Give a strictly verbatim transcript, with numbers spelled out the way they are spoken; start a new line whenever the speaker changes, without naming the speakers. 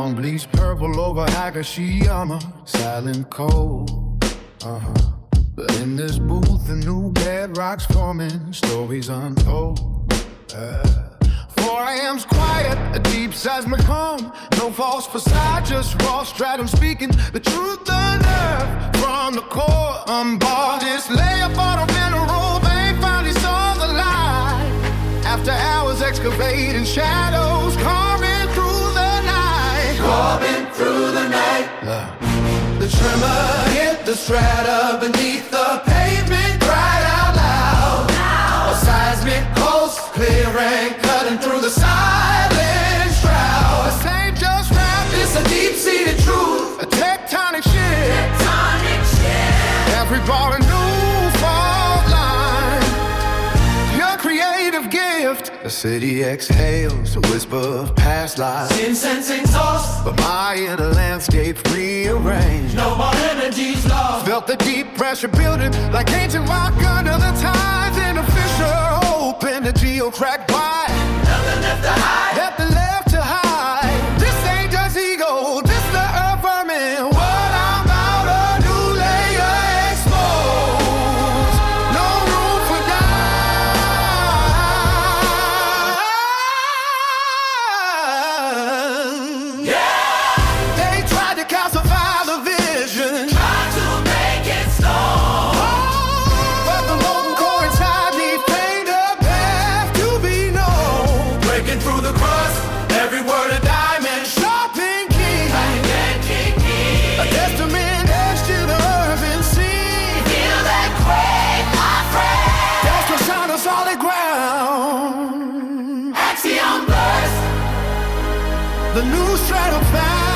Neon bleeds purple over Hagashiyama, silent cold. Uh-huh. But in this booth, a new bedrock's forming, stories untold. Uh, four a.m.'s quiet, a deep seismic hum. No false facade, just raw stratum speaking the truth, the nerve from the core. Unbar this layup on a mineral vein, finally saw the light. After hours excavating shadows, carving through the night.
Carving through the night.
Uh.
The tremor hit the strata beneath the pavement, cried out loud. Now. A seismic pulse, clearing, cutting through the silent shroud.
This ain't just rap,
it's a deep-seated truth,
a tectonic shift.
Tectonic shift.
Every bar a new fault line. Your creative gift. The city exhales a whisper of past lives.
Incense exhaust,
but my inner landscape rearranged.
No more energies lost.
Felt the deep pressure building like ancient rock under the tides. In a fissure open, the geo cracked wide.
Nothing left to hide.
Nothing left to hide. This ain't just ego, this the affirming. What I'm about, a new layer exposed. No room for doubt.
Yeah.
They tried to calcify the vision,
tried to make it stone.
but the molten core inside me paint a path to be known.
Breaking through the crust, every word a diamond.
Sharp and keen, a testament edged to the urban scene.
Feel that quake, my friend.
That's the sound of solid ground.
Axiom burst.
The new stratofact.